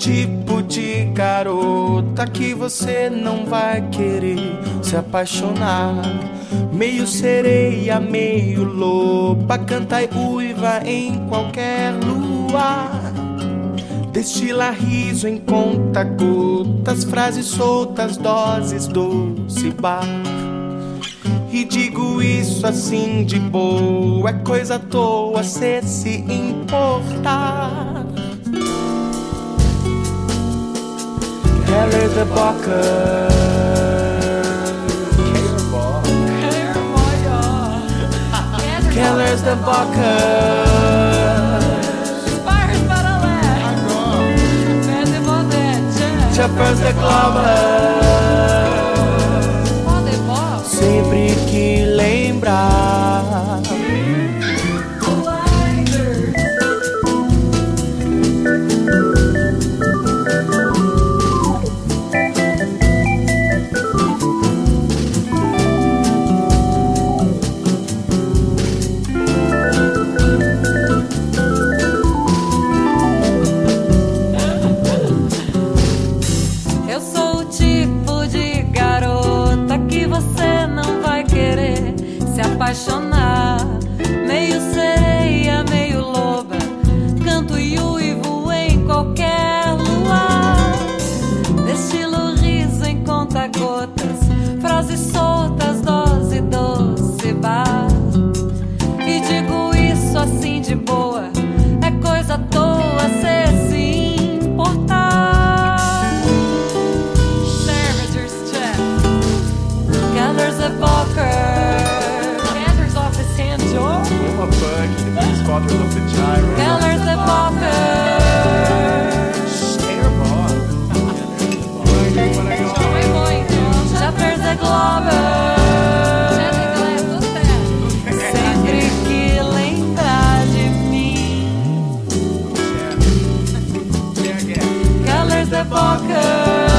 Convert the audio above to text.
tipo de garota que você não vai querer se apaixonar. Meio sereia, meio loba, canta e uiva em qualquer luar. Destila riso em conta-gotas, frases soltas, doses, doce bar. E digo isso assim de boa, é coisa à toa cê se importar. Keller the Bocker, Keller's the Bocker. Chappers the Glover. Sempre que lembrar. Apaixonar, meio sereia, meio loba, canto e uivo em qualquer luar. Destilo riso em conta-gotas, frases soltas, dose doce bar. E digo isso assim de boa, é coisa à toa cê se importar. Servitors check, Keller's a Bocker. A bug, his father of the gyro. Keller's the Bocker. Airball. Chappers the Glover. Sempre que lembrar de mim. Keller's the Bocker.